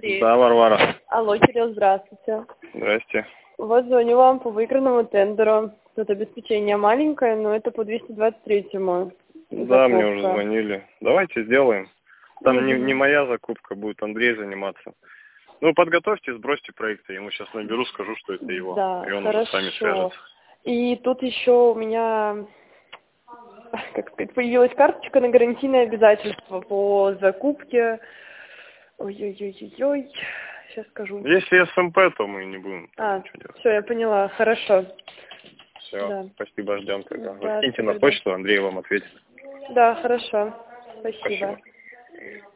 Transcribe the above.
Андрей. Да, Варвара. Алло, Кирилл, здравствуйте. Здрасте. Вот звоню вам по выигранному тендеру. Тут обеспечение маленькое, но это по 223-му. Да, мне уже звонили. Давайте сделаем. Там не моя закупка, будет Андрей заниматься. Ну, подготовьте, сбросьте проект, я ему сейчас наберу, скажу, что это его. Да, и он хорошо. уже с вами свяжется. И тут еще у меня, как сказать, появилась карточка на гарантийное обязательство по закупке. Ой-ой-ой-ой-ой. Сейчас скажу. Если СМП, то мы не будем ничего делать. Все, я поняла, хорошо. Все, Да. спасибо, ждем тогда. Да, Скиньте на почту, Андрей вам ответит. Да, хорошо. Спасибо. Спасибо.